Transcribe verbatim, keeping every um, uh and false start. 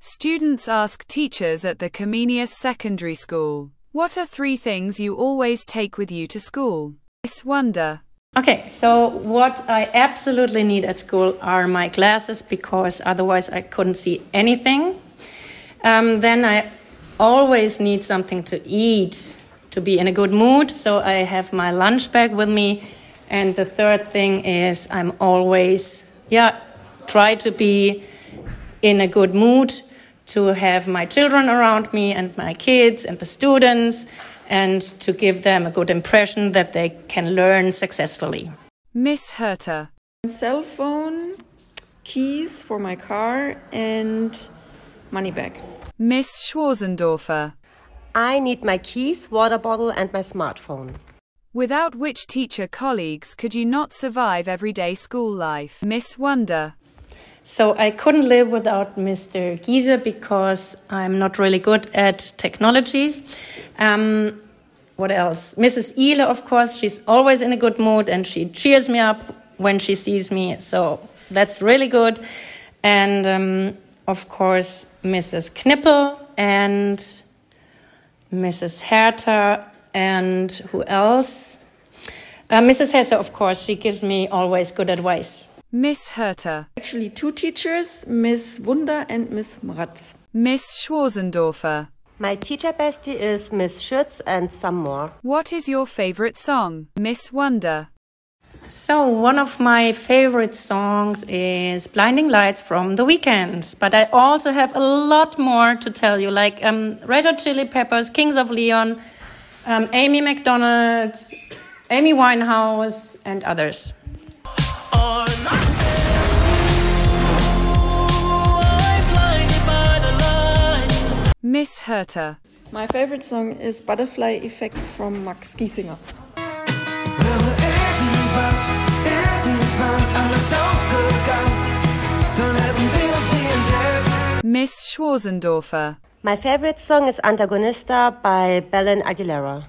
Students ask teachers at the Comenius Secondary School, what are three things you always take with you to school? Miss Wonder. Okay, so what I absolutely need at school are my glasses, because otherwise I couldn't see anything. Um, then I always need something to eat to be in a good mood, so I have my lunch bag with me. And the third thing is I'm always, yeah, try to be in a good mood, to have my children around me and my kids and the students, and to give them a good impression that they can learn successfully. Miss Herter. Cell phone, keys for my car, and money bag. Miss Schwarzendorfer. I need my keys, water bottle, and my smartphone. Without which teacher colleagues could you not survive everyday school life? Miss Wonder. So I couldn't live without Mister Giese, because I'm not really good at technologies. Um, what else? Missus Ehle, of course, she's always in a good mood and she cheers me up when she sees me. So that's really good. And um, of course, Missus Knippel and Missus Herter, and who else? Uh, Missus Hesse, of course, she gives me always good advice. Miss Herter. Actually, two teachers, Miss Wunder and Miss Mratz. Miss Schwarzendorfer. My teacher bestie is Miss Schütz and some more. What is your favorite song? Miss Wonder. So one of my favorite songs is Blinding Lights from The Weeknd. But I also have a lot more to tell you, like um, Red Hot Chili Peppers, Kings of Leon, um, Amy McDonald, Amy Winehouse, and others. Miss Herter. My favorite song is Butterfly Effect from Max Giesinger. Miss Schwarzendorfer. My favorite song is Antagonista by Belen Aguilera.